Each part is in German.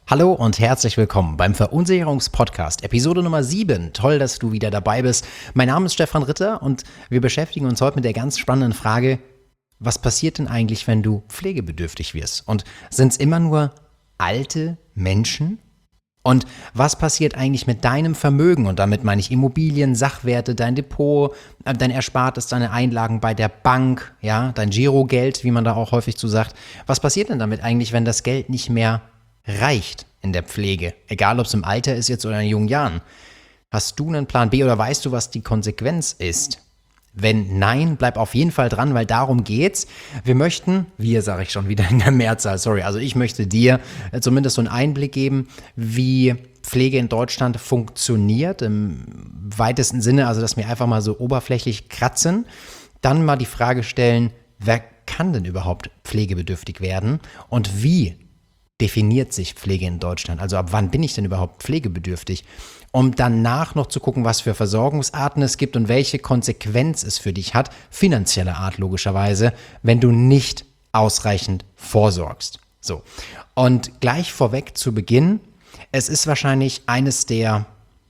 Hallo und herzlich willkommen beim Verunsicherungspodcast, Episode Nummer 7. Toll, dass du wieder dabei bist. Mein Name ist Stefan Ritter und wir beschäftigen uns heute mit der ganz spannenden Frage, was passiert denn eigentlich, wenn du pflegebedürftig wirst? Und sind es immer nur alte Menschen? Und was passiert eigentlich mit deinem Vermögen? Und damit meine ich Immobilien, Sachwerte, dein Depot, dein Erspartes, deine Einlagen bei der Bank, ja, dein Girogeld, wie man da auch häufig zu sagt. Was passiert denn damit eigentlich, wenn das Geld nicht mehr reicht in der Pflege? Egal, ob es im Alter ist jetzt oder in jungen Jahren. Hast du einen Plan B oder weißt du, was die Konsequenz ist? Wenn nein, bleib auf jeden Fall dran, weil darum geht's. Wir sage ich schon wieder in der Mehrzahl, also ich möchte dir zumindest so einen Einblick geben, wie Pflege in Deutschland funktioniert, im weitesten Sinne, also dass wir einfach mal so oberflächlich kratzen. Dann mal die Frage stellen, wer kann denn überhaupt pflegebedürftig werden und wie definiert sich Pflege in Deutschland? Also ab wann bin ich denn überhaupt pflegebedürftig? Um danach noch zu gucken, was für Versorgungsarten es gibt und welche Konsequenz es für dich hat, finanzieller Art logischerweise, wenn du nicht ausreichend vorsorgst. So, und gleich vorweg zu Beginn, es ist wahrscheinlich eines der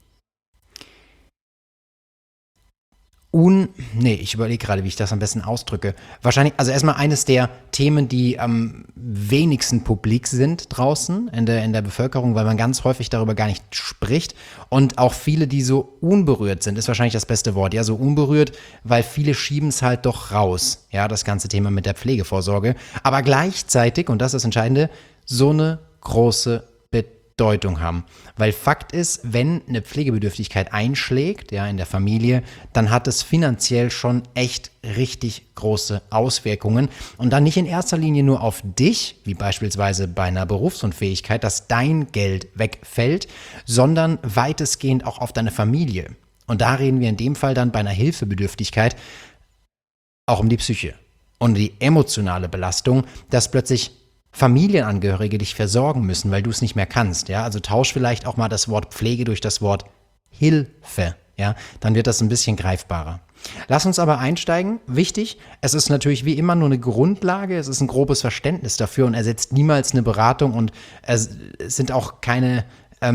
ich überlege gerade, wie ich das am besten ausdrücke. Wahrscheinlich, also erstmal eines der Themen, die am wenigsten publik sind draußen in der Bevölkerung, weil man ganz häufig darüber gar nicht spricht. Und auch viele, die so unberührt sind, ist wahrscheinlich das beste Wort. Ja, so unberührt, weil viele schieben es halt doch raus. Ja, das ganze Thema mit der Pflegevorsorge. Aber gleichzeitig, und das ist das Entscheidende, so eine große Bedeutung haben. Weil Fakt ist, wenn eine Pflegebedürftigkeit einschlägt, ja, in der Familie, dann hat es finanziell schon echt richtig große Auswirkungen. Und dann nicht in erster Linie nur auf dich, wie beispielsweise bei einer Berufsunfähigkeit, dass dein Geld wegfällt, sondern weitestgehend auch auf deine Familie. Und da reden wir in dem Fall dann bei einer Hilfebedürftigkeit auch um die Psyche und die emotionale Belastung, dass plötzlich Familienangehörige dich versorgen müssen, weil du es nicht mehr kannst, ja, also tausch vielleicht auch mal das Wort Pflege durch das Wort Hilfe, ja, dann wird das ein bisschen greifbarer. Lass uns aber einsteigen. Wichtig, es ist natürlich wie immer nur eine Grundlage, es ist ein grobes Verständnis dafür und ersetzt niemals eine Beratung und es sind auch keine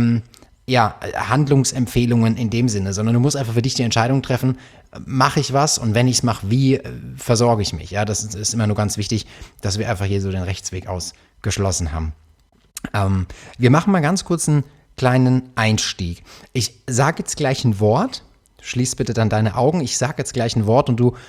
Handlungsempfehlungen in dem Sinne, sondern du musst einfach für dich die Entscheidung treffen, mache ich was und wenn ich es mache, wie versorge ich mich? Ja, das ist immer nur ganz wichtig, dass wir einfach hier so den Rechtsweg ausgeschlossen haben. Wir machen mal ganz kurz einen kleinen Einstieg. Ich sage jetzt gleich ein Wort, schließ bitte dann deine Augen, ich sage jetzt gleich ein Wort und du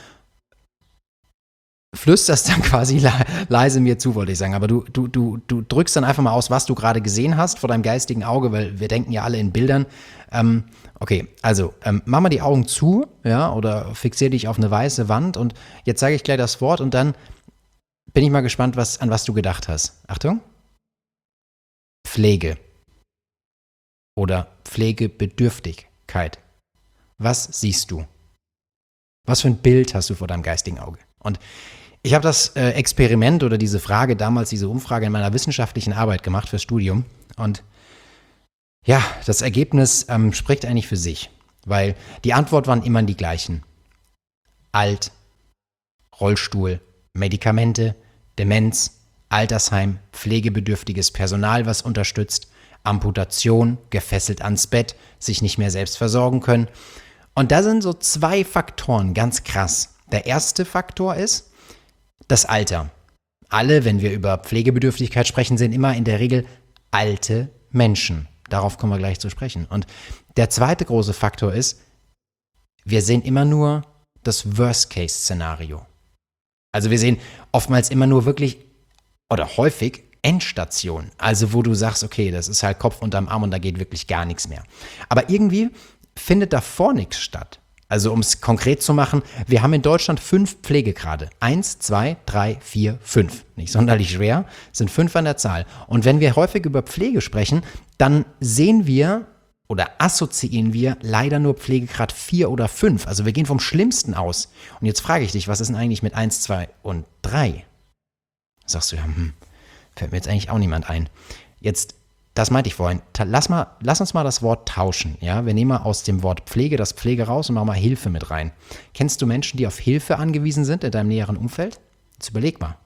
flüsterst dann quasi leise mir zu, wollte ich sagen, aber du drückst dann einfach mal aus, was du gerade gesehen hast vor deinem geistigen Auge, weil wir denken ja alle in Bildern. Okay, also mach mal die Augen zu, ja, oder fixier dich auf eine weiße Wand und jetzt sage ich gleich das Wort und dann bin ich mal gespannt, an was du gedacht hast. Achtung. Pflege oder Pflegebedürftigkeit. Was siehst du? Was für ein Bild hast du vor deinem geistigen Auge? Und ich habe das Experiment oder diese Frage, damals diese Umfrage in meiner wissenschaftlichen Arbeit gemacht fürs Studium. Und ja, das Ergebnis spricht eigentlich für sich, weil die Antwort waren immer die gleichen. Alt, Rollstuhl, Medikamente, Demenz, Altersheim, pflegebedürftiges Personal, was unterstützt, Amputation, gefesselt ans Bett, sich nicht mehr selbst versorgen können. Und da sind so zwei Faktoren ganz krass. Der erste Faktor ist das Alter. Alle, wenn wir über Pflegebedürftigkeit sprechen, sind immer in der Regel alte Menschen. Darauf kommen wir gleich zu sprechen. Und der zweite große Faktor ist, wir sehen immer nur das Worst-Case-Szenario. Also wir sehen oftmals immer nur wirklich oder häufig Endstation. Also wo du sagst, okay, das ist halt Kopf unterm Arm und da geht wirklich gar nichts mehr. Aber irgendwie findet davor nichts statt. Also um es konkret zu machen, wir haben in Deutschland 5 Pflegegrade. 1, 2, 3, 4, 5. Nicht sonderlich schwer, sind 5 an der Zahl. Und wenn wir häufig über Pflege sprechen, dann sehen wir oder assoziieren wir leider nur Pflegegrad 4 oder 5. Also wir gehen vom Schlimmsten aus. Und jetzt frage ich dich, was ist denn eigentlich mit 1, 2 und 3? Sagst du, ja, fällt mir jetzt eigentlich auch niemand ein. Jetzt, das meinte ich vorhin, lass uns mal das Wort tauschen. Ja? Wir nehmen mal aus dem Wort Pflege das Pflege raus und machen mal Hilfe mit rein. Kennst du Menschen, die auf Hilfe angewiesen sind in deinem näheren Umfeld? Jetzt überleg mal.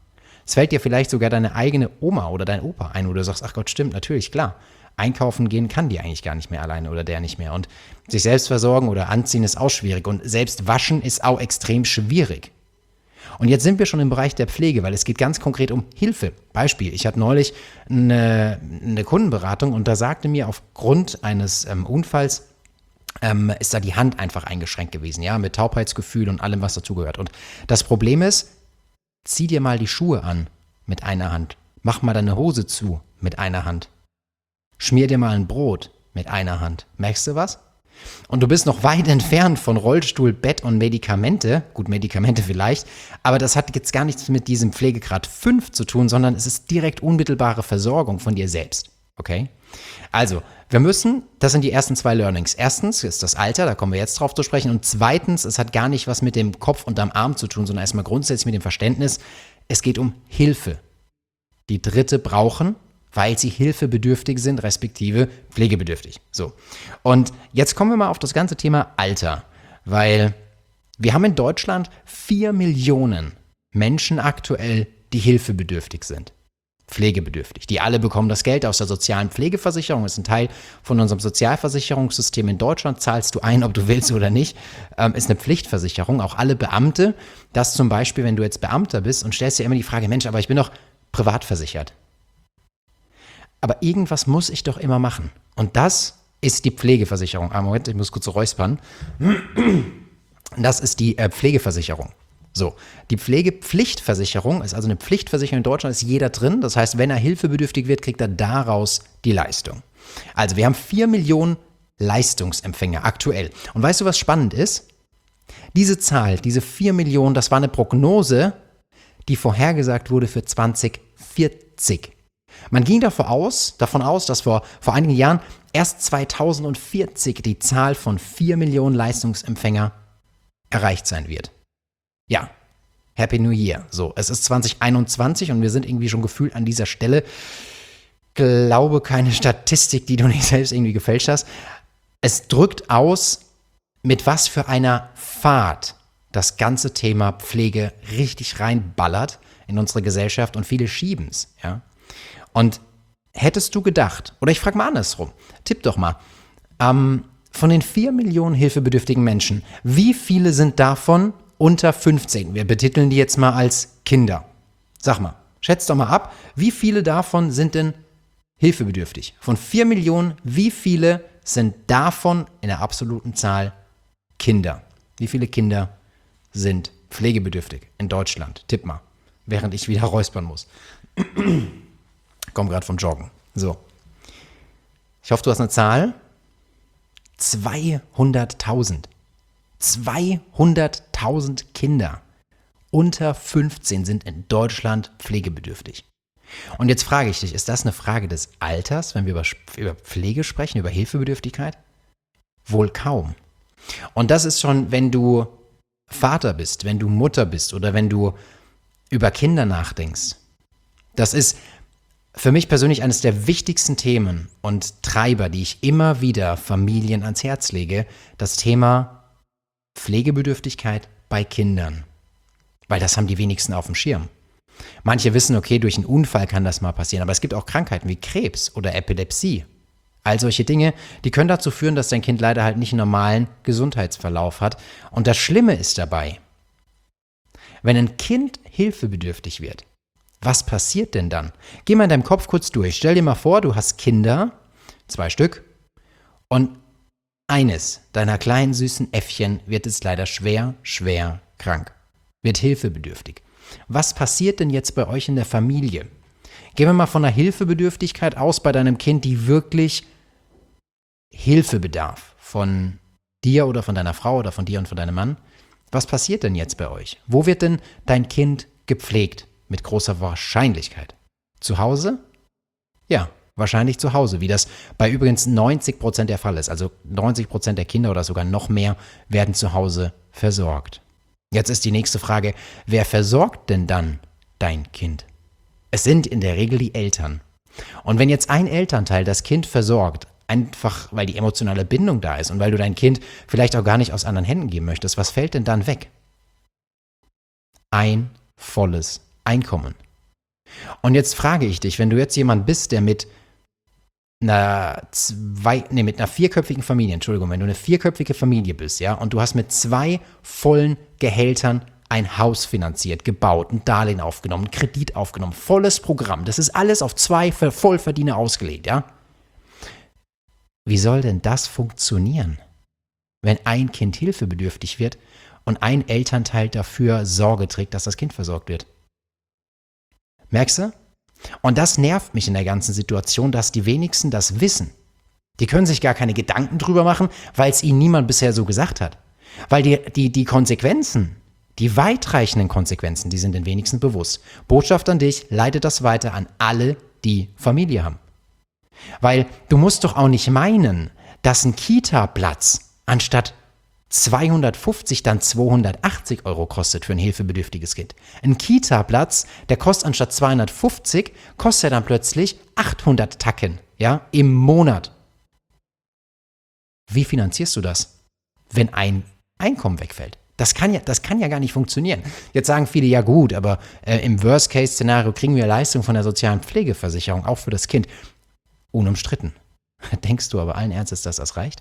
Es fällt dir vielleicht sogar deine eigene Oma oder dein Opa ein, wo du sagst, ach Gott, stimmt, natürlich, klar. Einkaufen gehen kann die eigentlich gar nicht mehr alleine oder der nicht mehr. Und sich selbst versorgen oder anziehen ist auch schwierig. Und selbst waschen ist auch extrem schwierig. Und jetzt sind wir schon im Bereich der Pflege, weil es geht ganz konkret um Hilfe. Beispiel, ich hatte neulich eine Kundenberatung und da sagte mir aufgrund eines Unfalls, ist da die Hand einfach eingeschränkt gewesen, ja, mit Taubheitsgefühl und allem, was dazugehört. Und das Problem ist, zieh dir mal die Schuhe an mit einer Hand, mach mal deine Hose zu mit einer Hand, schmier dir mal ein Brot mit einer Hand. Merkst du was? Und du bist noch weit entfernt von Rollstuhl, Bett und Medikamente. Gut, Medikamente vielleicht, aber das hat jetzt gar nichts mit diesem Pflegegrad 5 zu tun, sondern es ist direkt unmittelbare Versorgung von dir selbst. Okay? Also, wir müssen, das sind die ersten 2 Learnings. Erstens ist das Alter, da kommen wir jetzt drauf zu sprechen. Und zweitens, es hat gar nicht was mit dem Kopf und am Arm zu tun, sondern erstmal grundsätzlich mit dem Verständnis, es geht um Hilfe. Die Dritte brauchen, weil sie hilfebedürftig sind, respektive pflegebedürftig. So. Und jetzt kommen wir mal auf das ganze Thema Alter, weil wir haben in Deutschland 4 Millionen Menschen aktuell, die hilfebedürftig sind. Pflegebedürftig. Die alle bekommen das Geld aus der sozialen Pflegeversicherung, ist ein Teil von unserem Sozialversicherungssystem in Deutschland, zahlst du ein, ob du willst oder nicht, ist eine Pflichtversicherung, auch alle Beamte, dass zum Beispiel, wenn du jetzt Beamter bist und stellst dir immer die Frage, Mensch, aber ich bin doch privat versichert. Aber irgendwas muss ich doch immer machen. Und das ist die Pflegeversicherung. Moment, ich muss kurz räuspern. Das ist die Pflegeversicherung. So, die Pflegepflichtversicherung ist also eine Pflichtversicherung in Deutschland, ist jeder drin. Das heißt, wenn er hilfebedürftig wird, kriegt er daraus die Leistung. Also wir haben 4 Millionen Leistungsempfänger aktuell. Und weißt du, was spannend ist? Diese Zahl, diese 4 Millionen, das war eine Prognose, die vorhergesagt wurde für 2040. Man ging davon aus, dass vor einigen Jahren erst 2040 die Zahl von 4 Millionen Leistungsempfänger erreicht sein wird. Ja, Happy New Year. So, es ist 2021 und wir sind irgendwie schon gefühlt an dieser Stelle. Glaube keine Statistik, die du nicht selbst irgendwie gefälscht hast. Es drückt aus, mit was für einer Fahrt das ganze Thema Pflege richtig reinballert in unsere Gesellschaft und viele schieben's, ja. Und hättest du gedacht, oder ich frage mal andersrum, tipp doch mal, von den 4 Millionen hilfebedürftigen Menschen, wie viele sind davon unter 15? Wir betiteln die jetzt mal als Kinder. Sag mal, schätz doch mal ab, wie viele davon sind denn hilfebedürftig? Von 4 Millionen, wie viele sind davon in der absoluten Zahl Kinder? Wie viele Kinder sind pflegebedürftig in Deutschland? Tipp mal, während ich wieder räuspern muss. Komme gerade vom Joggen. So. Ich hoffe, du hast eine Zahl. 200.000. 200.000 Kinder unter 15 sind in Deutschland pflegebedürftig. Und jetzt frage ich dich, ist das eine Frage des Alters, wenn wir über Pflege sprechen, über Hilfebedürftigkeit? Wohl kaum. Und das ist schon, wenn du Vater bist, wenn du Mutter bist oder wenn du über Kinder nachdenkst. Das ist für mich persönlich eines der wichtigsten Themen und Treiber, die ich immer wieder Familien ans Herz lege, das Thema Pflegebedürftigkeit bei Kindern. Weil das haben die wenigsten auf dem Schirm. Manche wissen, okay, durch einen Unfall kann das mal passieren, aber es gibt auch Krankheiten wie Krebs oder Epilepsie. All solche Dinge, die können dazu führen, dass dein Kind leider halt nicht einen normalen Gesundheitsverlauf hat. Und das Schlimme ist dabei, wenn ein Kind hilfebedürftig wird, was passiert denn dann? Geh mal in deinem Kopf kurz durch. Stell dir mal vor, du hast Kinder, 2 Stück, und eines deiner kleinen süßen Äffchen wird jetzt leider schwer krank, wird hilfebedürftig. Was passiert denn jetzt bei euch in der Familie? Gehen wir mal von einer Hilfebedürftigkeit aus bei deinem Kind, die wirklich Hilfe bedarf von dir oder von deiner Frau oder von dir und von deinem Mann. Was passiert denn jetzt bei euch? Wo wird denn dein Kind gepflegt? Mit großer Wahrscheinlichkeit. Zu Hause? Ja, wahrscheinlich zu Hause, wie das bei übrigens 90% der Fall ist. Also 90% der Kinder oder sogar noch mehr werden zu Hause versorgt. Jetzt ist die nächste Frage, wer versorgt denn dann dein Kind? Es sind in der Regel die Eltern. Und wenn jetzt ein Elternteil das Kind versorgt, einfach weil die emotionale Bindung da ist und weil du dein Kind vielleicht auch gar nicht aus anderen Händen geben möchtest, was fällt denn dann weg? Ein volles Einkommen. Und jetzt frage ich dich, wenn du jetzt jemand bist, der mit mit einer vierköpfigen Familie, Entschuldigung, wenn du eine vierköpfige Familie bist, ja, und du hast mit 2 vollen Gehältern ein Haus finanziert, gebaut, ein Darlehen aufgenommen, einen Kredit aufgenommen, volles Programm, das ist alles auf 2 Vollverdiener ausgelegt, ja. Wie soll denn das funktionieren, wenn ein Kind hilfebedürftig wird und ein Elternteil dafür Sorge trägt, dass das Kind versorgt wird? Merkst du? Und das nervt mich in der ganzen Situation, dass die wenigsten das wissen. Die können sich gar keine Gedanken drüber machen, weil es ihnen niemand bisher so gesagt hat. Weil die Konsequenzen, die weitreichenden Konsequenzen, die sind den wenigsten bewusst. Botschaft an dich, leite das weiter an alle, die Familie haben. Weil du musst doch auch nicht meinen, dass ein Kita-Platz anstatt 250 dann 280 € kostet für ein hilfebedürftiges Kind. Ein Kita-Platz, der kostet anstatt 250, kostet dann plötzlich 800 Tacken, ja, im Monat. Wie finanzierst du das, wenn ein Einkommen wegfällt? Das kann ja gar nicht funktionieren. Jetzt sagen viele, ja gut, aber im Worst-Case-Szenario kriegen wir Leistung von der sozialen Pflegeversicherung, auch für das Kind. Unumstritten. Denkst du aber allen Ernstes, dass das reicht?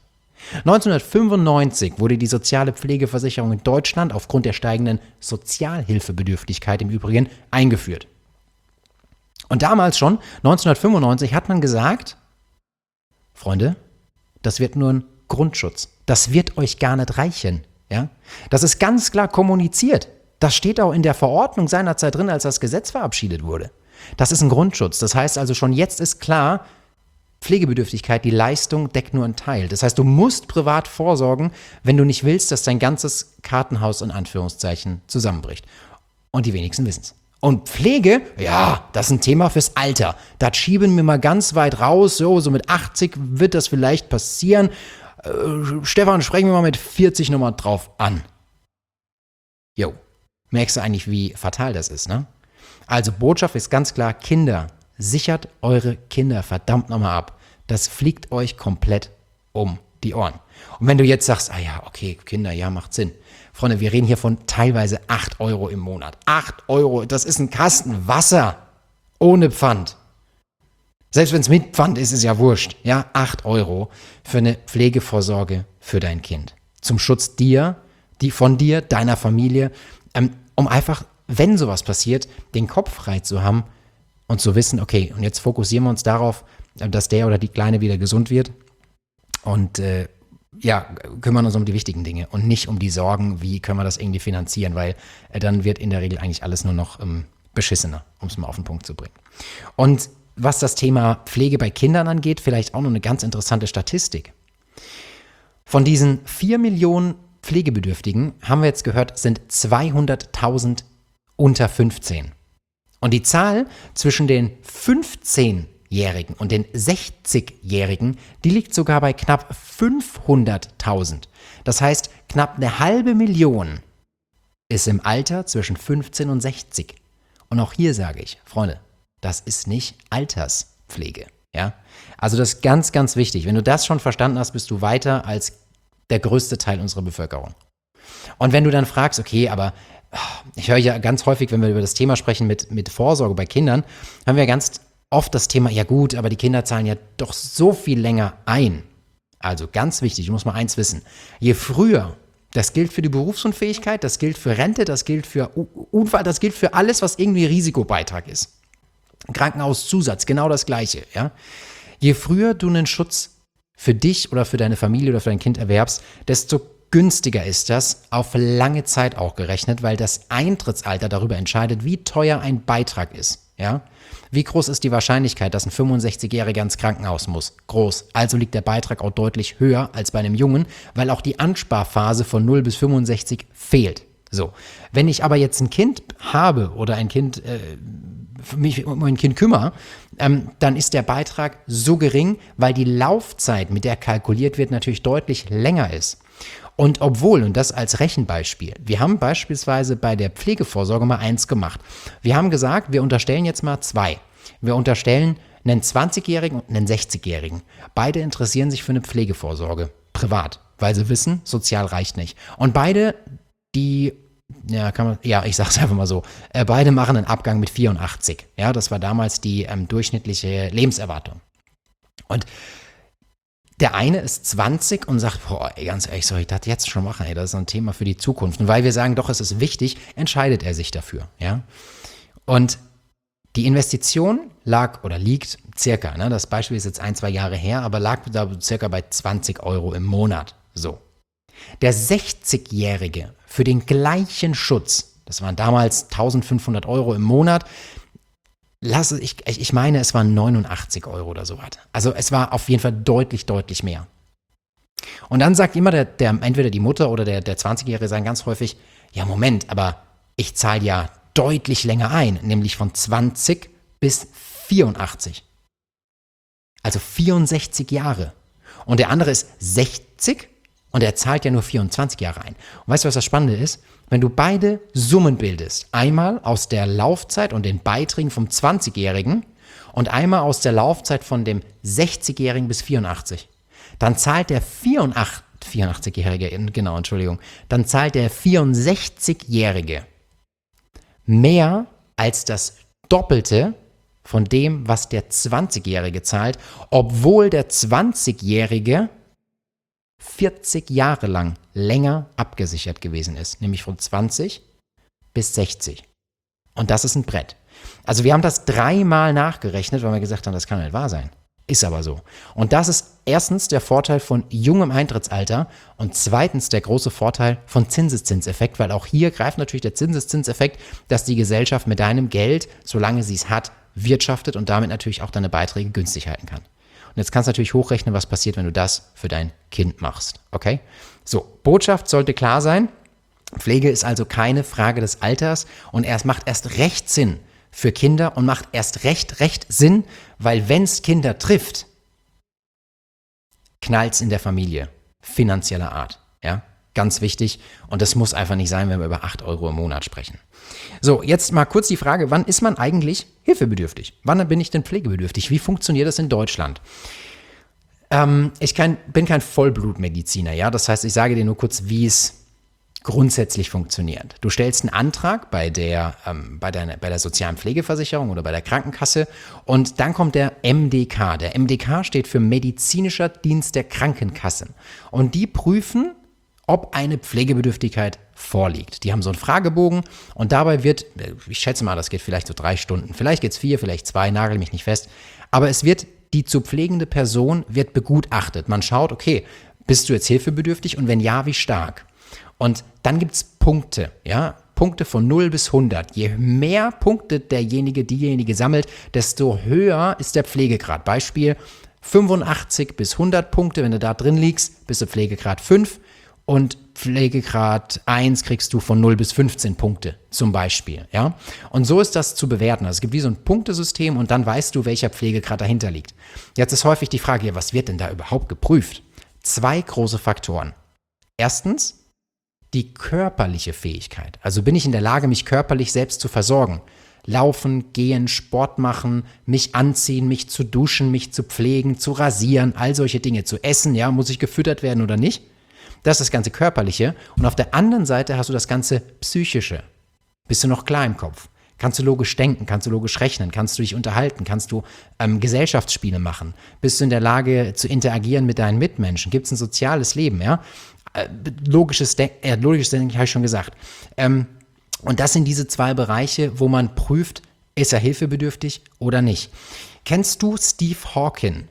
1995 wurde die soziale Pflegeversicherung in Deutschland aufgrund der steigenden Sozialhilfebedürftigkeit im Übrigen eingeführt. Und damals schon, 1995, hat man gesagt, Freunde, das wird nur ein Grundschutz. Das wird euch gar nicht reichen. Ja? Das ist ganz klar kommuniziert. Das steht auch in der Verordnung seinerzeit drin, als das Gesetz verabschiedet wurde. Das ist ein Grundschutz. Das heißt also schon jetzt ist klar, Pflegebedürftigkeit, die Leistung deckt nur einen Teil. Das heißt, du musst privat vorsorgen, wenn du nicht willst, dass dein ganzes Kartenhaus in Anführungszeichen zusammenbricht. Und die wenigsten wissen es. Und Pflege, ja, das ist ein Thema fürs Alter. Das schieben wir mal ganz weit raus. So mit 80 wird das vielleicht passieren. Stefan, sprechen wir mal mit 40 nochmal drauf an. Jo, merkst du eigentlich, wie fatal das ist, ne? Also Botschaft ist ganz klar, Kinder, sichert eure Kinder verdammt nochmal ab. Das fliegt euch komplett um die Ohren. Und wenn du jetzt sagst, ah ja, okay, Kinder, ja, macht Sinn. Freunde, wir reden hier von teilweise 8 € im Monat. 8 €, das ist ein Kasten Wasser ohne Pfand. Selbst wenn es mit Pfand ist, ist ja wurscht. Ja, 8 € für eine Pflegevorsorge für dein Kind. Zum Schutz von dir, deiner Familie, um einfach, wenn sowas passiert, den Kopf frei zu haben und zu wissen, okay, und jetzt fokussieren wir uns darauf, dass der oder die Kleine wieder gesund wird und kümmern uns um die wichtigen Dinge und nicht um die Sorgen, wie können wir das irgendwie finanzieren, weil dann wird in der Regel eigentlich alles nur noch beschissener, um es mal auf den Punkt zu bringen. Und was das Thema Pflege bei Kindern angeht, vielleicht auch noch eine ganz interessante Statistik. Von diesen 4 Millionen Pflegebedürftigen, haben wir jetzt gehört, sind 200.000 unter 15. Und die Zahl zwischen den 15-Jährigen und den 60-Jährigen, die liegt sogar bei knapp 500.000. Das heißt, knapp 500.000 ist im Alter zwischen 15 und 60. Und auch hier sage ich, Freunde, das ist nicht Alterspflege. Ja? Also das ist ganz, ganz wichtig. Wenn du das schon verstanden hast, bist du weiter als der größte Teil unserer Bevölkerung. Und wenn du dann fragst, okay, aber ich höre ja ganz häufig, wenn wir über das Thema sprechen mit Vorsorge bei Kindern, haben wir ganz oft das Thema, ja gut, aber die Kinder zahlen ja doch so viel länger ein. Also ganz wichtig, du musst mal eins wissen, je früher, das gilt für die Berufsunfähigkeit, das gilt für Rente, das gilt für Unfall, das gilt für alles, was irgendwie Risikobeitrag ist. Krankenhauszusatz, genau das Gleiche. Ja? Je früher du einen Schutz für dich oder für deine Familie oder für dein Kind erwerbst, desto günstiger ist das, auf lange Zeit auch gerechnet, weil das Eintrittsalter darüber entscheidet, wie teuer ein Beitrag ist. Ja? Wie groß ist die Wahrscheinlichkeit, dass ein 65-Jähriger ins Krankenhaus muss? Groß. Also liegt der Beitrag auch deutlich höher als bei einem Jungen, weil auch die Ansparphase von 0 bis 65 fehlt. So, wenn ich aber jetzt ein Kind habe oder ein Kind mich um ein Kind kümmere, dann ist der Beitrag so gering, weil die Laufzeit, mit der kalkuliert wird, natürlich deutlich länger ist. Und obwohl, und das als Rechenbeispiel, wir haben beispielsweise bei der Pflegevorsorge mal eins gemacht. Wir haben gesagt, wir unterstellen jetzt mal 2. Wir unterstellen einen 20-Jährigen und einen 60-Jährigen. Beide interessieren sich für eine Pflegevorsorge, privat, weil sie wissen, sozial reicht nicht. Und beide, die ich sag's einfach mal so, beide machen einen Abgang mit 84. Ja, das war damals die durchschnittliche Lebenserwartung. Und der eine ist 20 und sagt, boah, ey, ganz ehrlich, soll ich das jetzt schon machen? Ey, das ist ein Thema für die Zukunft. Und weil wir sagen, doch, es ist wichtig, entscheidet er sich dafür. Ja? Und die Investition liegt circa, ne, das Beispiel ist jetzt 1-2 Jahre her, aber lag da circa bei 20 Euro im Monat. So. Der 60-Jährige für den gleichen Schutz, das waren damals 1.500 Euro im Monat, ich meine, es waren 89 Euro oder so was. Also es war auf jeden Fall deutlich, deutlich mehr. Und dann sagt immer entweder die Mutter oder der 20-Jährige sagen ganz häufig, ja Moment, aber ich zahle ja deutlich länger ein, nämlich von 20 bis 84. Also 64 Jahre. Und der andere ist 60 und er zahlt ja nur 24 Jahre ein. Und weißt du, was das Spannende ist? Wenn du beide Summen bildest, einmal aus der Laufzeit und den Beiträgen vom 20-Jährigen und einmal aus der Laufzeit von dem 60-Jährigen bis 84, dann zahlt der 84-Jährige, genau, Entschuldigung, dann zahlt der 64-Jährige mehr als das Doppelte von dem, was der 20-Jährige zahlt, obwohl der 20-Jährige 40 Jahre lang länger abgesichert gewesen ist, nämlich von 20 bis 60. Und das ist ein Brett. Also wir haben das 3-mal nachgerechnet, weil wir gesagt haben, das kann nicht wahr sein. Ist aber so. Und das ist erstens der Vorteil von jungem Eintrittsalter und zweitens der große Vorteil von Zinseszinseffekt, weil auch hier greift natürlich der Zinseszinseffekt, dass die Gesellschaft mit deinem Geld, solange sie es hat, wirtschaftet und damit natürlich auch deine Beiträge günstig halten kann. Und jetzt kannst du natürlich hochrechnen, was passiert, wenn du das für dein Kind machst. Okay? So, Botschaft sollte klar sein. Pflege ist also keine Frage des Alters und es macht erst recht Sinn für Kinder und macht erst recht Sinn, weil wenn es Kinder trifft, knallt's in der Familie, finanzieller Art. Ja? Ganz wichtig und das muss einfach nicht sein, wenn wir über 8 Euro im Monat sprechen. So, jetzt mal kurz die Frage, wann ist man eigentlich hilfebedürftig? Wann bin ich denn pflegebedürftig? Wie funktioniert das in Deutschland? Bin kein Vollblutmediziner, ja, das heißt, ich sage dir nur kurz, wie es grundsätzlich funktioniert. Du stellst einen Antrag bei der sozialen Pflegeversicherung oder bei der Krankenkasse und dann kommt der MDK. Der MDK steht für Medizinischer Dienst der Krankenkassen und die prüfen, ob eine Pflegebedürftigkeit vorliegt. Die haben so einen Fragebogen und dabei wird, ich schätze mal, das geht vielleicht so 3 Stunden, vielleicht geht es 4, vielleicht 2, nagel mich nicht fest, aber es wird, die zu pflegende Person wird begutachtet. Man schaut, okay, bist du jetzt hilfebedürftig und wenn ja, wie stark? Und dann gibt es Punkte, ja, Punkte von 0 bis 100. Je mehr Punkte diejenige sammelt, desto höher ist der Pflegegrad. Beispiel 85 bis 100 Punkte, wenn du da drin liegst, bist du Pflegegrad 5 und Pflegegrad 1 kriegst du von 0 bis 15 Punkte zum Beispiel. Ja? Und so ist das zu bewerten. Also es gibt wie so ein Punktesystem und dann weißt du, welcher Pflegegrad dahinter liegt. Jetzt ist häufig die Frage, ja, was wird denn da überhaupt geprüft? 2 große Faktoren. Erstens, die körperliche Fähigkeit. Also bin ich in der Lage, mich körperlich selbst zu versorgen. Laufen, gehen, Sport machen, mich anziehen, mich zu duschen, mich zu pflegen, zu rasieren, all solche Dinge, zu essen, ja, muss ich gefüttert werden oder nicht? Das ist das ganze Körperliche. Und auf der anderen Seite hast du das ganze Psychische. Bist du noch klar im Kopf? Kannst du logisch denken? Kannst du logisch rechnen? Kannst du dich unterhalten? Kannst du Gesellschaftsspiele machen? Bist du in der Lage zu interagieren mit deinen Mitmenschen? Gibt es ein soziales Leben? Ja? Logisches Denken habe ich schon gesagt. Und das sind diese 2 Bereiche, wo man prüft, ist er hilfebedürftig oder nicht. Kennst du Steve Hawking?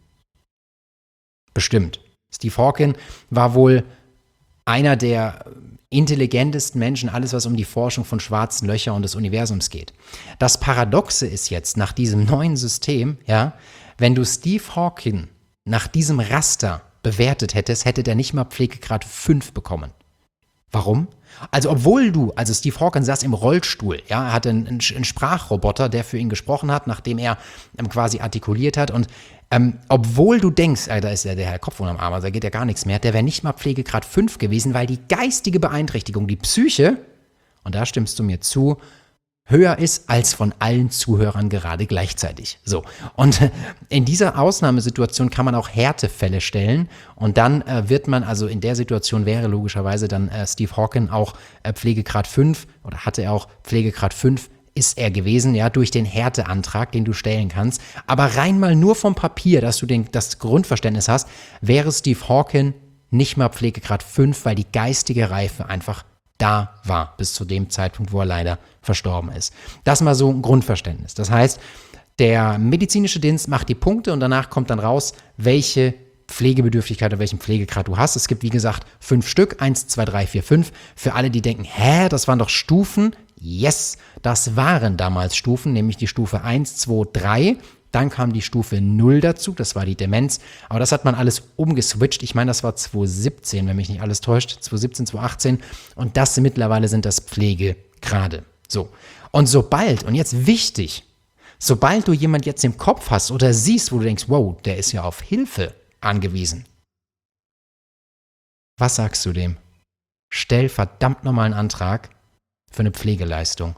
Bestimmt. Steve Hawking war wohl einer der intelligentesten Menschen, alles was um die Forschung von schwarzen Löchern und des Universums geht. Das Paradoxe ist jetzt, nach diesem neuen System, ja, wenn du Steve Hawking nach diesem Raster bewertet hättest, hätte der nicht mal Pflegegrad 5 bekommen. Warum? Also Steve Hawking saß im Rollstuhl, ja, er hatte einen Sprachroboter, der für ihn gesprochen hat, nachdem er quasi artikuliert hat und obwohl du denkst, da ist ja der Herr Kopf unterm Arm, also da geht ja gar nichts mehr, der wäre nicht mal Pflegegrad 5 gewesen, weil die geistige Beeinträchtigung, die Psyche, und da stimmst du mir zu, höher ist als von allen Zuhörern gerade gleichzeitig. So. Und in dieser Ausnahmesituation kann man auch Härtefälle stellen und dann wird man, also in der Situation wäre logischerweise dann Steve Hawking auch Pflegegrad 5 oder hatte er auch Pflegegrad 5 ist er gewesen, ja, durch den Härteantrag, den du stellen kannst. Aber rein mal nur vom Papier, dass du das Grundverständnis hast, wäre Steve Hawking nicht mal Pflegegrad 5, weil die geistige Reife einfach da war, bis zu dem Zeitpunkt, wo er leider verstorben ist. Das mal so ein Grundverständnis. Das heißt, der medizinische Dienst macht die Punkte und danach kommt dann raus, welche Pflegebedürftigkeit oder welchen Pflegegrad du hast. Es gibt, wie gesagt, 5 Stück, 1, 2, 3, 4, 5. Für alle, die denken, das waren doch Stufen. Yes, das waren damals Stufen, nämlich die Stufe 1, 2, 3. Dann kam die Stufe 0 dazu, das war die Demenz. Aber das hat man alles umgeswitcht. Ich meine, das war 2017, wenn mich nicht alles täuscht. 2017, 2018. Und das mittlerweile sind das Pflegegrade. So. Und sobald, und jetzt wichtig, sobald du jemand jetzt im Kopf hast oder siehst, wo du denkst, wow, der ist ja auf Hilfe angewiesen. Was sagst du dem? Stell verdammt nochmal einen Antrag für eine Pflegeleistung.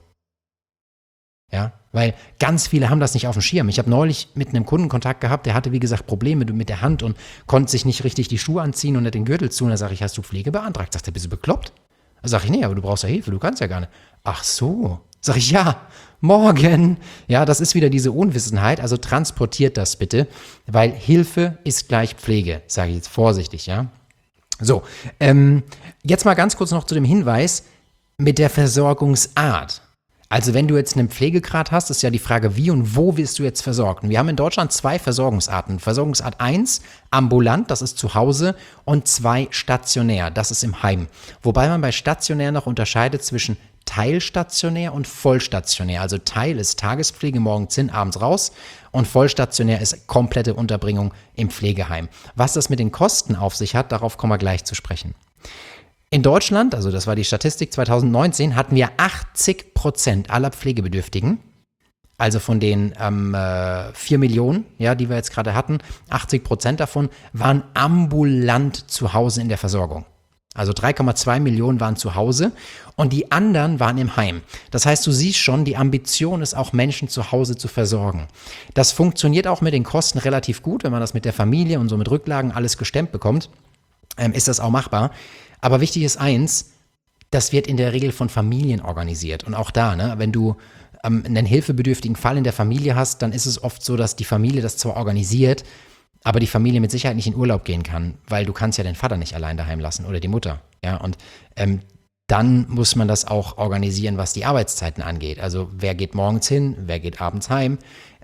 Ja, weil ganz viele haben das nicht auf dem Schirm. Ich habe neulich mit einem Kunden Kontakt gehabt, der hatte, wie gesagt, Probleme mit der Hand und konnte sich nicht richtig die Schuhe anziehen und den Gürtel zu. Und da sage ich, hast du Pflege beantragt? Sagt er, bist du bekloppt? Da sage ich, nee, aber du brauchst ja Hilfe, du kannst ja gar nicht. Ach so. Sag ich, ja, morgen. Ja, das ist wieder diese Unwissenheit, also transportiert das bitte, weil Hilfe ist gleich Pflege, sage ich jetzt vorsichtig, ja. So, jetzt mal ganz kurz noch zu dem Hinweis mit der Versorgungsart. Also wenn du jetzt einen Pflegegrad hast, ist ja die Frage, wie und wo wirst du jetzt versorgt? Und wir haben in Deutschland 2 Versorgungsarten. Versorgungsart 1, ambulant, das ist zu Hause, und 2, stationär, das ist im Heim. Wobei man bei stationär noch unterscheidet zwischen teilstationär und vollstationär. Also Teil ist Tagespflege, morgens hin, abends raus, und vollstationär ist komplette Unterbringung im Pflegeheim. Was das mit den Kosten auf sich hat, darauf kommen wir gleich zu sprechen. In Deutschland, also das war die Statistik 2019, hatten wir 80% aller Pflegebedürftigen, also von den 4 Millionen, ja, die wir jetzt gerade hatten, 80% davon waren ambulant zu Hause in der Versorgung. Also 3,2 Millionen waren zu Hause und die anderen waren im Heim. Das heißt, du siehst schon, die Ambition ist auch, Menschen zu Hause zu versorgen. Das funktioniert auch mit den Kosten relativ gut, wenn man das mit der Familie und so mit Rücklagen alles gestemmt bekommt, ist das auch machbar. Aber wichtig ist eins, das wird in der Regel von Familien organisiert. Und auch da, ne, wenn du einen hilfebedürftigen Fall in der Familie hast, dann ist es oft so, dass die Familie das zwar organisiert, aber die Familie mit Sicherheit nicht in Urlaub gehen kann, weil du kannst ja den Vater nicht allein daheim lassen oder die Mutter. Ja, und dann muss man das auch organisieren, was die Arbeitszeiten angeht. Also wer geht morgens hin, wer geht abends heim,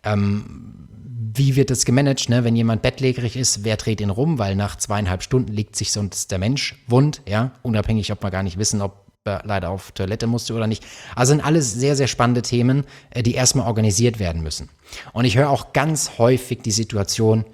wie wird das gemanagt, ne? Wenn jemand bettlägerig ist, wer dreht ihn rum, weil nach 2,5 Stunden liegt sich sonst der Mensch wund, ja, unabhängig, ob wir gar nicht wissen, ob er leider auf Toilette musste oder nicht. Also sind alles sehr, sehr spannende Themen, die erstmal organisiert werden müssen. Und ich höre auch ganz häufig die Situation,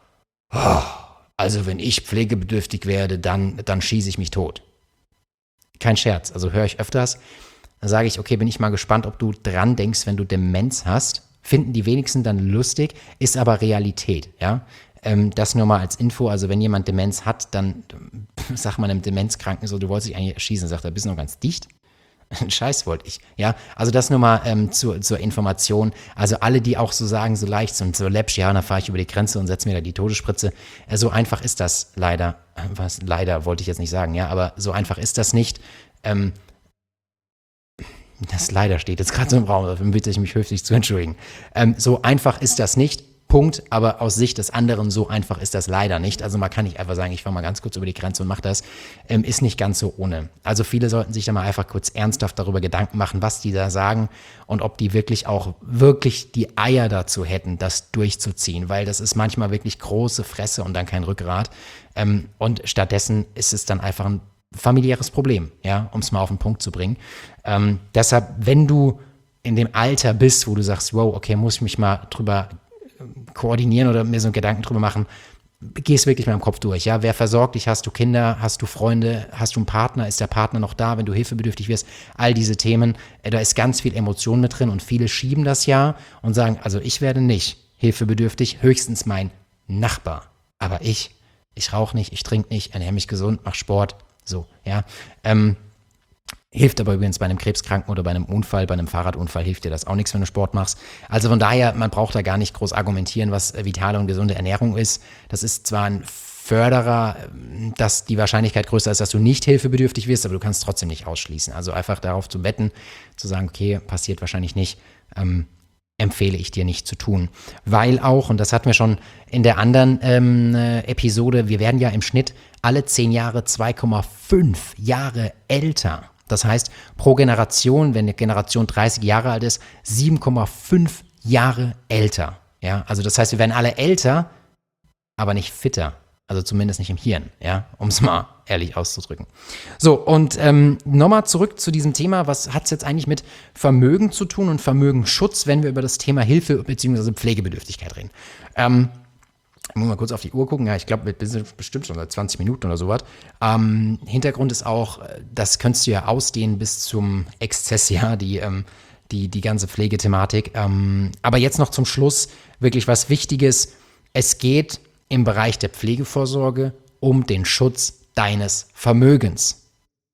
also wenn ich pflegebedürftig werde, dann schieße ich mich tot. Kein Scherz, also höre ich öfters. Dann sage ich, okay, bin ich mal gespannt, ob du dran denkst, wenn du Demenz hast. Finden die wenigsten dann lustig, ist aber Realität, ja. Das nur mal als Info, also wenn jemand Demenz hat, dann sagt man einem Demenzkranken so, du wolltest dich eigentlich erschießen, sagt er, bist du noch ganz dicht? Scheiß wollte ich, ja. Also das nur mal zur Information. Also alle, die auch so sagen, so leicht und so läppsch, ja, dann fahre ich über die Grenze und setze mir da die Todesspritze. So einfach ist das leider, was leider wollte ich jetzt nicht sagen, ja, aber so einfach ist das nicht. Das leider steht jetzt gerade so im Raum, dafür bitte ich mich höflich zu entschuldigen. So einfach ist das nicht, Punkt, aber aus Sicht des anderen, so einfach ist das leider nicht. Also man kann nicht einfach sagen, ich fahre mal ganz kurz über die Grenze und mache das, ist nicht ganz so ohne. Also viele sollten sich da mal einfach kurz ernsthaft darüber Gedanken machen, was die da sagen und ob die wirklich auch wirklich die Eier dazu hätten, das durchzuziehen, weil das ist manchmal wirklich große Fresse und dann kein Rückgrat. Und stattdessen ist es dann einfach ein familiäres Problem, ja, um es mal auf den Punkt zu bringen. Deshalb, wenn du in dem Alter bist, wo du sagst, wow, okay, muss ich mich mal drüber koordinieren oder mir so Gedanken drüber machen, geh es wirklich mal im Kopf durch, ja, wer versorgt dich, hast du Kinder, hast du Freunde, hast du einen Partner, ist der Partner noch da, wenn du hilfebedürftig wirst, all diese Themen, da ist ganz viel Emotion mit drin und viele schieben das ja und sagen, also ich werde nicht hilfebedürftig, höchstens mein Nachbar, aber ich rauche nicht, ich trinke nicht, ernähre mich gesund, mache Sport, so, ja, Hilft aber übrigens bei einem Krebskranken oder bei einem Unfall, bei einem Fahrradunfall hilft dir das auch nichts, wenn du Sport machst. Also von daher, man braucht da gar nicht groß argumentieren, was vitale und gesunde Ernährung ist. Das ist zwar ein Förderer, dass die Wahrscheinlichkeit größer ist, dass du nicht hilfebedürftig wirst, aber du kannst trotzdem nicht ausschließen. Also einfach darauf zu wetten, zu sagen, okay, passiert wahrscheinlich nicht, empfehle ich dir nicht zu tun. Weil auch, und das hatten wir schon in der anderen Episode, wir werden ja im Schnitt alle 10 Jahre 2,5 Jahre älter. Das heißt, pro Generation, wenn eine Generation 30 Jahre alt ist, 7,5 Jahre älter. Ja, also das heißt, wir werden alle älter, aber nicht fitter. Also zumindest nicht im Hirn, ja, um es mal ehrlich auszudrücken. So, und nochmal zurück zu diesem Thema, was hat es jetzt eigentlich mit Vermögen zu tun und Vermögensschutz, wenn wir über das Thema Hilfe bzw. Pflegebedürftigkeit reden. Ich muss mal kurz auf die Uhr gucken, ja, ich glaube, wir sind bestimmt schon seit 20 Minuten oder sowas. Hintergrund ist auch, das könntest du ja ausdehnen bis zum Exzess, ja, die ganze Pflegethematik. Aber jetzt noch zum Schluss wirklich was Wichtiges. Es geht im Bereich der Pflegevorsorge um den Schutz deines Vermögens.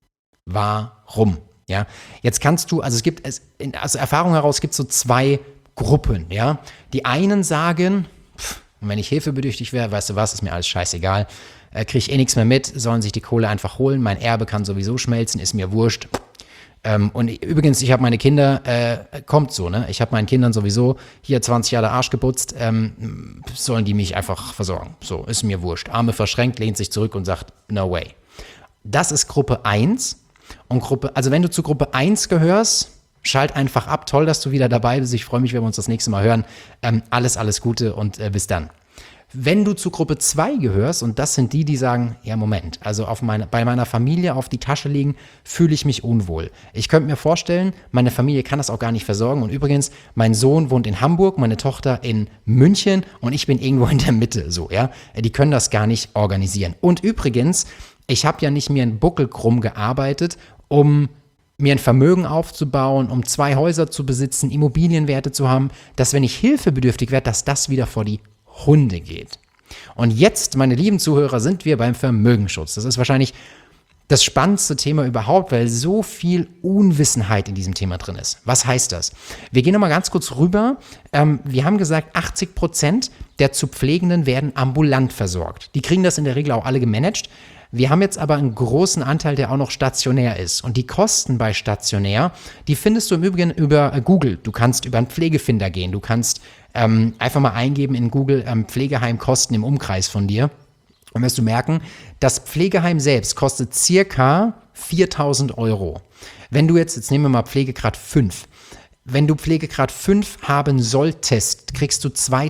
Warum? Ja, jetzt kannst du, also es gibt, aus Erfahrung heraus gibt es so 2 Gruppen, ja. Die einen sagen, wenn ich hilfebedürftig wäre, weißt du was, ist mir alles scheißegal, kriege ich eh nichts mehr mit, sollen sich die Kohle einfach holen, mein Erbe kann sowieso schmelzen, ist mir wurscht. Und übrigens, ich habe meine Kinder, kommt so, ne? Ich habe meinen Kindern sowieso hier 20 Jahre Arsch geputzt, sollen die mich einfach versorgen. So, ist mir wurscht. Arme verschränkt, lehnt sich zurück und sagt, no way. Das ist Gruppe 1. Und also wenn du zu Gruppe 1 gehörst, schalt einfach ab. Toll, dass du wieder dabei bist. Ich freue mich, wenn wir uns das nächste Mal hören. Alles Gute und bis dann. Wenn du zu Gruppe 2 gehörst, und das sind die sagen, ja Moment, also bei meiner Familie auf die Tasche liegen, fühle ich mich unwohl. Ich könnte mir vorstellen, meine Familie kann das auch gar nicht versorgen. Und übrigens, mein Sohn wohnt in Hamburg, meine Tochter in München und ich bin irgendwo in der Mitte. So, ja, die können das gar nicht organisieren. Und übrigens, ich habe ja nicht mir einen Buckel krumm gearbeitet, um mir ein Vermögen aufzubauen, um 2 Häuser zu besitzen, Immobilienwerte zu haben, dass wenn ich hilfebedürftig werde, dass das wieder vor die Hunde geht. Und jetzt, meine lieben Zuhörer, sind wir beim Vermögensschutz. Das ist wahrscheinlich das spannendste Thema überhaupt, weil so viel Unwissenheit in diesem Thema drin ist. Was heißt das? Wir gehen nochmal ganz kurz rüber. Wir haben gesagt, 80% der zu Pflegenden werden ambulant versorgt. Die kriegen das in der Regel auch alle gemanagt. Wir haben jetzt aber einen großen Anteil, der auch noch stationär ist. Und die Kosten bei stationär, die findest du im Übrigen über Google. Du kannst über einen Pflegefinder gehen. Du kannst einfach mal eingeben in Google Pflegeheimkosten im Umkreis von dir. Und wirst du merken, das Pflegeheim selbst kostet circa 4.000 Euro. Wenn du jetzt nehmen wir mal Pflegegrad 5. Wenn du Pflegegrad 5 haben solltest, kriegst du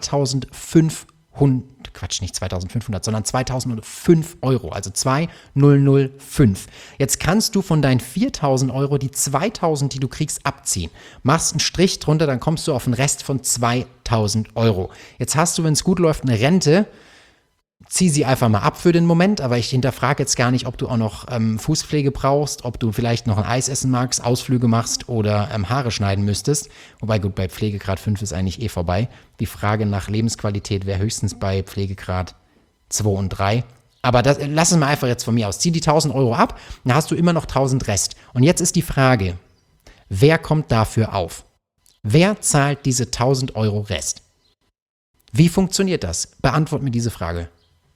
2.500, sondern 2.005 Euro, also 2.005. Jetzt kannst du von deinen 4.000 Euro die 2.000, die du kriegst, abziehen. Machst einen Strich drunter, dann kommst du auf einen Rest von 2.000 Euro. Jetzt hast du, wenn es gut läuft, eine Rente. Zieh sie einfach mal ab für den Moment, aber ich hinterfrage jetzt gar nicht, ob du auch noch Fußpflege brauchst, ob du vielleicht noch ein Eis essen magst, Ausflüge machst oder Haare schneiden müsstest. Wobei gut, bei Pflegegrad 5 ist eigentlich eh vorbei. Die Frage nach Lebensqualität wäre höchstens bei Pflegegrad 2 und 3. Aber lass es mal einfach jetzt von mir aus. Zieh die 1.000 Euro ab, dann hast du immer noch 1.000 Rest. Und jetzt ist die Frage, wer kommt dafür auf? Wer zahlt diese 1.000 Euro Rest? Wie funktioniert das? Beantwort mir diese Frage.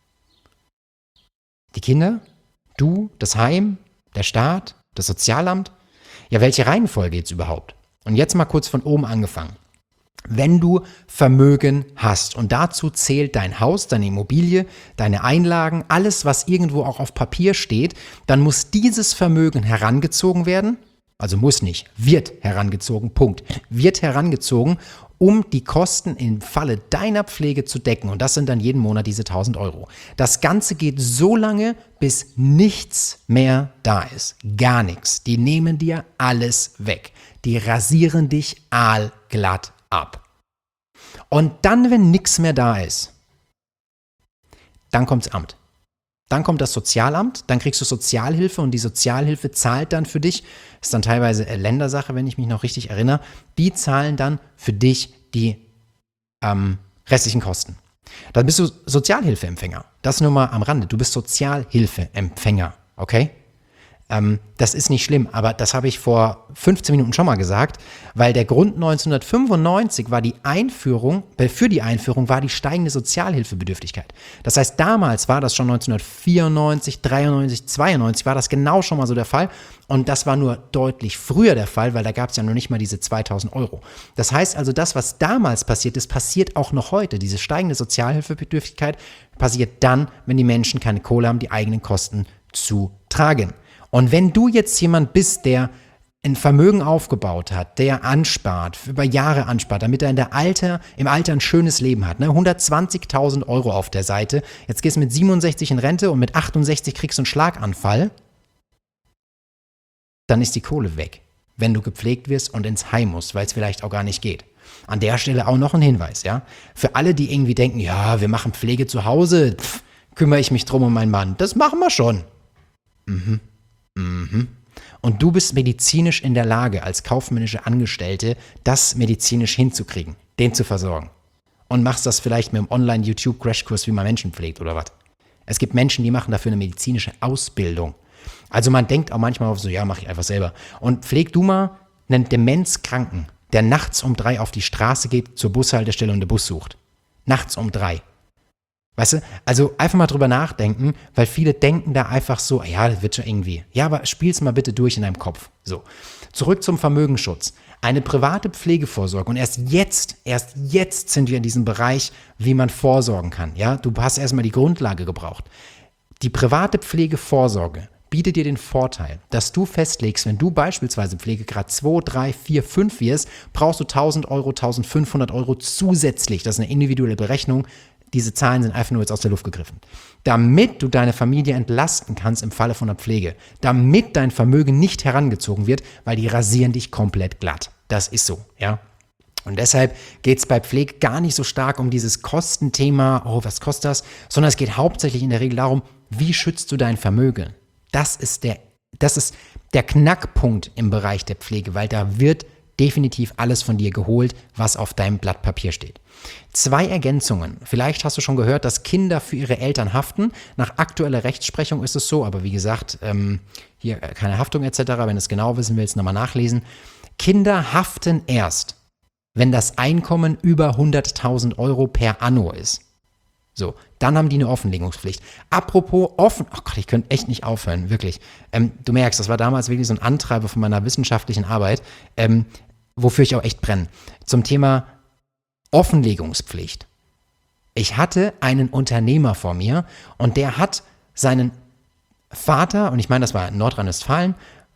Die Kinder, du, das Heim, der Staat, das Sozialamt? Ja, welche Reihenfolge jetzt überhaupt? Und jetzt mal kurz von oben angefangen. Wenn du Vermögen hast und dazu zählt dein Haus, deine Immobilie, deine Einlagen, alles, was irgendwo auch auf Papier steht, dann muss dieses Vermögen herangezogen werden, also muss nicht, wird herangezogen, Punkt, wird herangezogen, um die Kosten im Falle deiner Pflege zu decken. Und das sind dann jeden Monat diese 1.000 Euro. Das Ganze geht so lange, bis nichts mehr da ist. Gar nichts. Die nehmen dir alles weg. Die rasieren dich aalglatt ab. Und dann, wenn nichts mehr da ist, dann kommt's Amt. Dann kommt das Sozialamt, dann kriegst du Sozialhilfe und die Sozialhilfe zahlt dann für dich, ist dann teilweise Ländersache, wenn ich mich noch richtig erinnere, die zahlen dann für dich die restlichen Kosten. Dann bist du Sozialhilfeempfänger. Das nur mal am Rande. Du bist Sozialhilfeempfänger, okay? Das ist nicht schlimm, aber das habe ich vor 15 Minuten schon mal gesagt, weil der Grund 1995 war für die Einführung war die steigende Sozialhilfebedürftigkeit. Das heißt, damals war das schon 1994, 93, 92 war das genau schon mal so der Fall und das war nur deutlich früher der Fall, weil da gab es ja noch nicht mal diese 2.000 Euro. Das heißt also, das, was damals passiert ist, passiert auch noch heute. Diese steigende Sozialhilfebedürftigkeit passiert dann, wenn die Menschen keine Kohle haben, die eigenen Kosten zu tragen. Und wenn du jetzt jemand bist, der ein Vermögen aufgebaut hat, der anspart, über Jahre anspart, damit er im Alter ein schönes Leben hat, ne? 120.000 Euro auf der Seite, jetzt gehst du mit 67 in Rente und mit 68 kriegst du einen Schlaganfall, dann ist die Kohle weg, wenn du gepflegt wirst und ins Heim musst, weil es vielleicht auch gar nicht geht. An der Stelle auch noch ein Hinweis, ja? Für alle, die irgendwie denken, ja, wir machen Pflege zu Hause, kümmere ich mich drum um meinen Mann, das machen wir schon. Und du bist medizinisch in der Lage, als kaufmännische Angestellte, das medizinisch hinzukriegen, den zu versorgen. Und machst das vielleicht mit einem Online-YouTube-Crashkurs, wie man Menschen pflegt oder was. Es gibt Menschen, die machen dafür eine medizinische Ausbildung. Also man denkt auch manchmal auf so, ja, mach ich einfach selber. Und pfleg du mal einen Demenzkranken, der nachts um 3 auf die Straße geht, zur Bushaltestelle und den Bus sucht. Nachts um 3. Weißt du, also einfach mal drüber nachdenken, weil viele denken da einfach so, ja, das wird schon irgendwie. Ja, aber spiel's mal bitte durch in deinem Kopf. So, zurück zum Vermögensschutz. Eine private Pflegevorsorge und erst jetzt sind wir in diesem Bereich, wie man vorsorgen kann. Ja, du hast erstmal die Grundlage gebraucht. Die private Pflegevorsorge bietet dir den Vorteil, dass du festlegst, wenn du beispielsweise Pflegegrad 2, 3, 4, 5 wirst, brauchst du 1.000 Euro, 1.500 Euro zusätzlich. Das ist eine individuelle Berechnung. Diese Zahlen sind einfach nur jetzt aus der Luft gegriffen. Damit du deine Familie entlasten kannst im Falle von der Pflege, damit dein Vermögen nicht herangezogen wird, weil die rasieren dich komplett glatt. Das ist so, ja. Und deshalb geht es bei Pflege gar nicht so stark um dieses Kostenthema, oh, was kostet das, sondern es geht hauptsächlich in der Regel darum, wie schützt du dein Vermögen? Das ist der Knackpunkt im Bereich der Pflege, weil da wird definitiv alles von dir geholt, was auf deinem Blatt Papier steht. 2 Ergänzungen. Vielleicht hast du schon gehört, dass Kinder für ihre Eltern haften. Nach aktueller Rechtsprechung ist es so, aber wie gesagt, hier keine Haftung etc., wenn du es genau wissen willst, nochmal nachlesen. Kinder haften erst, wenn das Einkommen über 100.000 Euro per anno ist. So, dann haben die eine Offenlegungspflicht. Apropos oh Gott, ich könnte echt nicht aufhören, wirklich. Du merkst, das war damals wirklich so ein Antreiber von meiner wissenschaftlichen Arbeit, wofür ich auch echt brenne. Zum Thema Offenlegungspflicht. Ich hatte einen Unternehmer vor mir und der hat seinen Vater, und ich meine, das war in Nordrhein-Westfalen,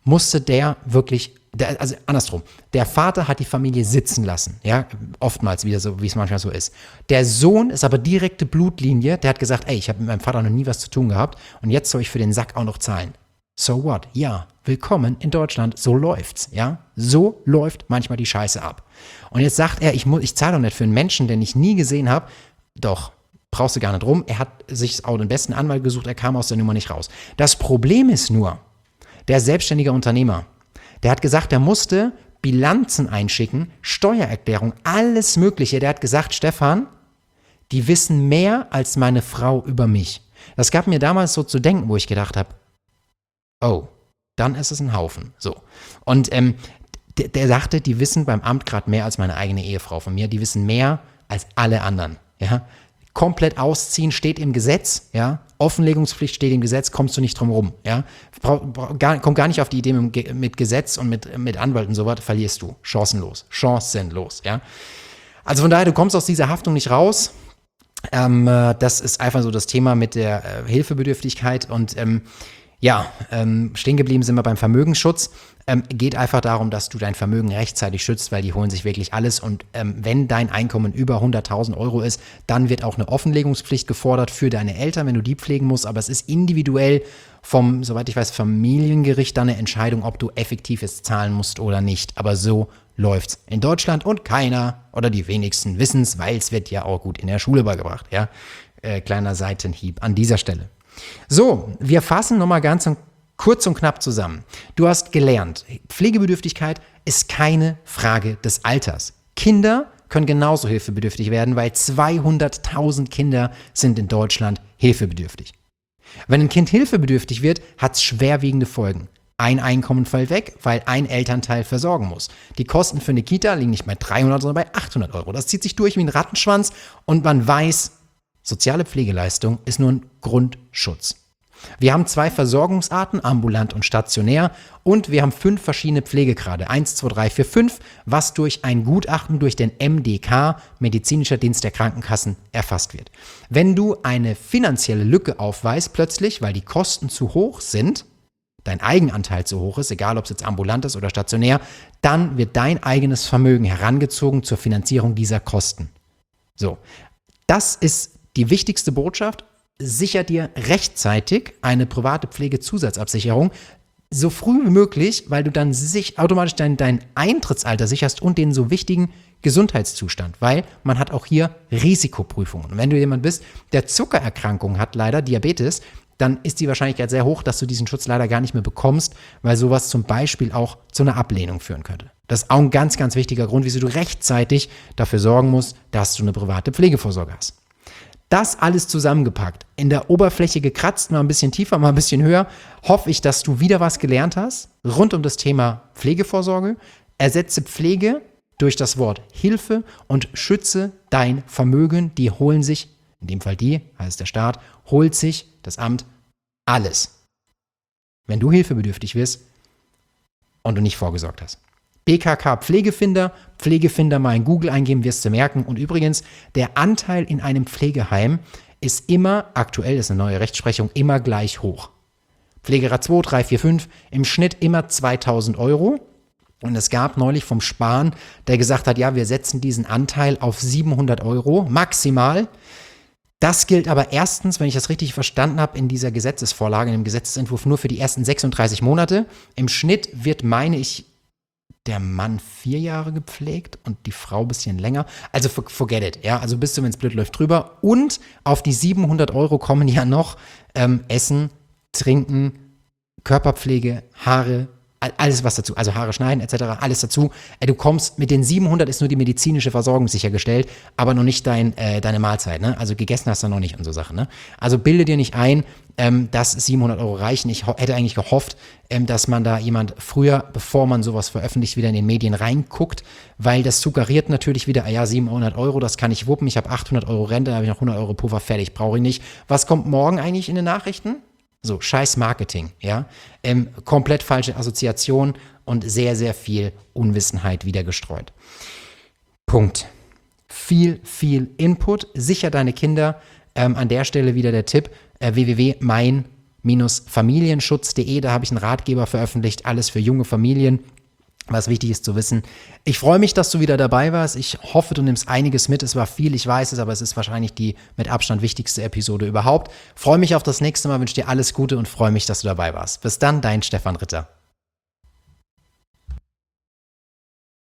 also andersrum, der Vater hat die Familie sitzen lassen, ja, oftmals wieder so, wie es manchmal so ist. Der Sohn ist aber direkte Blutlinie, der hat gesagt, ey, ich habe mit meinem Vater noch nie was zu tun gehabt und jetzt soll ich für den Sack auch noch zahlen. So what? Ja, willkommen in Deutschland, so läuft's, ja. So läuft manchmal die Scheiße ab. Und jetzt sagt er, ich zahle doch nicht für einen Menschen, den ich nie gesehen habe. Doch, brauchst du gar nicht rum. Er hat sich auch den besten Anwalt gesucht, er kam aus der Nummer nicht raus. Das Problem ist nur, der selbstständige Unternehmer, der hat gesagt, der musste Bilanzen einschicken, Steuererklärung, alles Mögliche. Der hat gesagt, Stefan, die wissen mehr als meine Frau über mich. Das gab mir damals so zu denken, wo ich gedacht habe, oh, dann ist es ein Haufen. So. Und der sagte, die wissen beim Amt gerade mehr als meine eigene Ehefrau von mir. Die wissen mehr als alle anderen. Ja? Komplett ausziehen steht im Gesetz. Ja? Offenlegungspflicht steht im Gesetz, kommst du nicht drum rum. Ja? Komm gar nicht auf die Idee mit Gesetz und mit Anwalt und so was, verlierst du. Chancenlos. Ja? Also von daher, du kommst aus dieser Haftung nicht raus. Das ist einfach so das Thema mit der Hilfebedürftigkeit und stehen geblieben sind wir beim Vermögensschutz. Geht einfach darum, dass du dein Vermögen rechtzeitig schützt, weil die holen sich wirklich alles. Und wenn dein Einkommen über 100.000 Euro ist, dann wird auch eine Offenlegungspflicht gefordert für deine Eltern, wenn du die pflegen musst. Aber es ist individuell vom, soweit ich weiß, Familiengericht dann eine Entscheidung, ob du effektiv es zahlen musst oder nicht. Aber so läuft's in Deutschland und keiner oder die wenigsten wissen's, weil es wird ja auch gut in der Schule beigebracht. Ja? Kleiner Seitenhieb an dieser Stelle. So, wir fassen nochmal ganz kurz und knapp zusammen. Du hast gelernt, Pflegebedürftigkeit ist keine Frage des Alters. Kinder können genauso hilfebedürftig werden, weil 200.000 Kinder sind in Deutschland hilfebedürftig. Wenn ein Kind hilfebedürftig wird, hat es schwerwiegende Folgen. ein Einkommen fällt weg, weil ein Elternteil versorgen muss. Die Kosten für eine Kita liegen nicht bei 300, sondern bei 800 Euro. Das zieht sich durch wie ein Rattenschwanz und man weiß, soziale Pflegeleistung ist nur ein Grundschutz. Wir haben 2 Versorgungsarten, ambulant und stationär, und wir haben 5 verschiedene Pflegegrade, 1, 2, 3, 4, 5, was durch ein Gutachten durch den MDK, Medizinischer Dienst der Krankenkassen, erfasst wird. Wenn du eine finanzielle Lücke aufweist plötzlich, weil die Kosten zu hoch sind, dein Eigenanteil zu hoch ist, egal ob es jetzt ambulant ist oder stationär, dann wird dein eigenes Vermögen herangezogen zur Finanzierung dieser Kosten. So, das ist die wichtigste Botschaft. Sicher dir rechtzeitig eine private Pflegezusatzabsicherung, so früh wie möglich, weil du dann automatisch dein Eintrittsalter sicherst und den so wichtigen Gesundheitszustand, weil man hat auch hier Risikoprüfungen. Und wenn du jemand bist, der Zuckererkrankungen hat, leider Diabetes, dann ist die Wahrscheinlichkeit sehr hoch, dass du diesen Schutz leider gar nicht mehr bekommst, weil sowas zum Beispiel auch zu einer Ablehnung führen könnte. Das ist auch ein ganz, ganz wichtiger Grund, wieso du rechtzeitig dafür sorgen musst, dass du eine private Pflegevorsorge hast. Das alles zusammengepackt, in der Oberfläche gekratzt, mal ein bisschen tiefer, mal ein bisschen höher, hoffe ich, dass du wieder was gelernt hast rund um das Thema Pflegevorsorge. Ersetze Pflege durch das Wort Hilfe und schütze dein Vermögen. Die holen sich, in dem Fall heißt der Staat, holt sich das Amt alles, wenn du hilfebedürftig wirst und du nicht vorgesorgt hast. BKK Pflegefinder mal in Google eingeben, wirst du merken. Und übrigens, der Anteil in einem Pflegeheim ist immer, aktuell ist eine neue Rechtsprechung, immer gleich hoch. Pflegegrad 2, 3, 4, 5, im Schnitt immer 2.000 Euro. Und es gab neulich vom Spahn, der gesagt hat, ja, wir setzen diesen Anteil auf 700 Euro maximal. Das gilt aber erstens, wenn ich das richtig verstanden habe, in dieser Gesetzesvorlage, in dem Gesetzesentwurf nur für die ersten 36 Monate. Im Schnitt wird, meine ich, der Mann 4 Jahre gepflegt und die Frau ein bisschen länger. Also forget it, ja, also bist du, wenn es blöd läuft, drüber. Und auf die 700 Euro kommen ja noch Essen, Trinken, Körperpflege, Haare, alles was dazu, also Haare schneiden etc., alles dazu. Du kommst, mit den 700 ist nur die medizinische Versorgung sichergestellt, aber noch nicht deine Mahlzeit, ne? Also gegessen hast du noch nicht und so Sachen, ne? Also bilde dir nicht ein, dass 700 Euro reichen. Ich hätte eigentlich gehofft, dass man da jemand früher, bevor man sowas veröffentlicht, wieder in den Medien reinguckt, weil das suggeriert natürlich wieder, ja, 700 Euro, das kann ich wuppen, ich habe 800 Euro Rente, da habe ich noch 100 Euro Puffer, fertig, brauche ich nicht. Was kommt morgen eigentlich in den Nachrichten? So, scheiß Marketing, ja. Komplett falsche Assoziation und sehr, sehr viel Unwissenheit wieder gestreut. Punkt. Viel Input. Sicher deine Kinder. An der Stelle wieder der Tipp, www.mein-familienschutz.de, da habe ich einen Ratgeber veröffentlicht, alles für junge Familien, was wichtig ist zu wissen. Ich freue mich, dass du wieder dabei warst. Ich hoffe, du nimmst einiges mit. Es war viel, ich weiß es, aber es ist wahrscheinlich die mit Abstand wichtigste Episode überhaupt. Freue mich auf das nächste Mal, wünsche dir alles Gute und freue mich, dass du dabei warst. Bis dann, dein Stefan Ritter.